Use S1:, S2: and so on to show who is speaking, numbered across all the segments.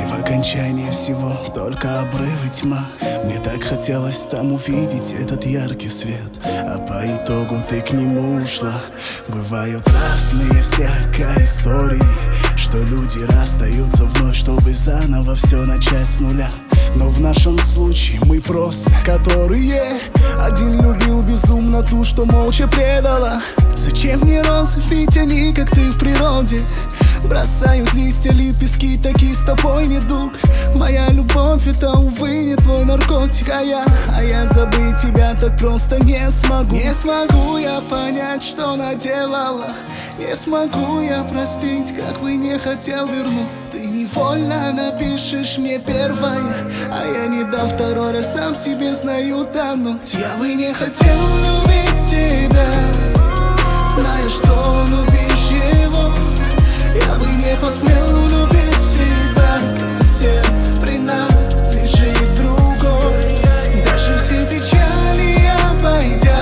S1: где в окончании всего только обрывы, тьма. Мне так хотелось там увидеть этот яркий свет, а по итогу ты к нему ушла. Бывают разные всякие истории, что люди расстаются вновь, чтобы заново все начать с нуля. Но в нашем случае мы просто которые. Один любил безумно ту, что молча предала. Зачем мне розы, ведь они, как ты в природе, бросают листья, лепестки, таки с тобой не друг. Моя любовь, это, увы, не твой наркотик. А я забыть тебя так просто не смогу. Не смогу я понять, что наделала. Не смогу я простить, как бы не хотел вернуть. Ты невольно напишешь мне первое, а я не дам второй раз, сам себе знаю тонуть. Я бы не хотел любить тебя, зная, что любишь его. Я бы не посмел любить себя, когда сердце принадлежит другой. Даже все печали обойдя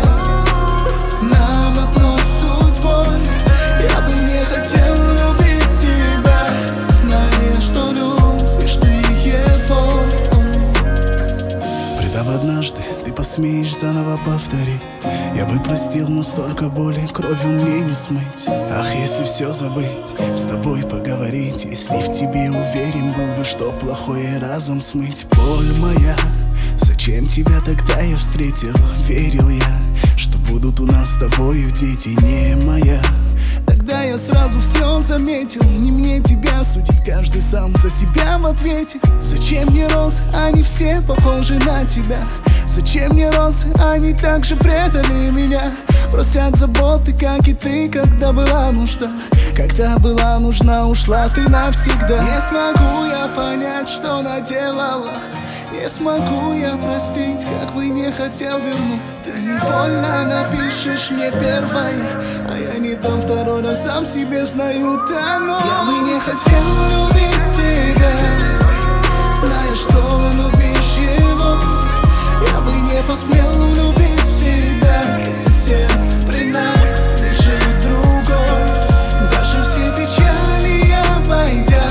S1: нам одной судьбой. Я бы не хотел любить тебя, зная, что любишь ты его. Предав однажды, ты посмеешь заново повторить. Я бы простил, но столько боли кровью мне не смыть. Ах, если все забыть, с тобой поговорить, если в тебе уверен был бы, что плохое разом смыть. Боль моя, зачем тебя тогда я встретил? Верил я, что будут у нас с тобою дети, не моя. Тогда я сразу все заметил, не мне тебя судить, каждый сам за себя в ответе. Зачем мне розы, они все похожи на тебя? Зачем мне розы, они также предали меня? Просят заботы, как и ты, когда была нужда. Когда была нужна, ушла ты навсегда. Не смогу я понять, что наделала. Не смогу я простить, как бы не хотел вернуть. Ты невольно напишешь мне первое, а я не дам второй раз, сам себе знаю тону. Я бы не хотел любить тебя, зная, что любишь его. Я бы не посмел любить себя, когда сердце принадлежит другой. Даже все печали обойдя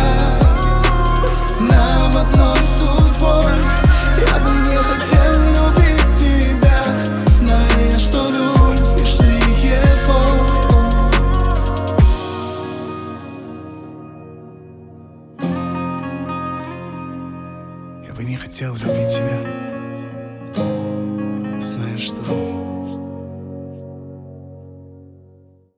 S1: нам одной судьбой. Я бы не хотел любить тебя, зная, что любишь ты его. Я бы не хотел любить тебя.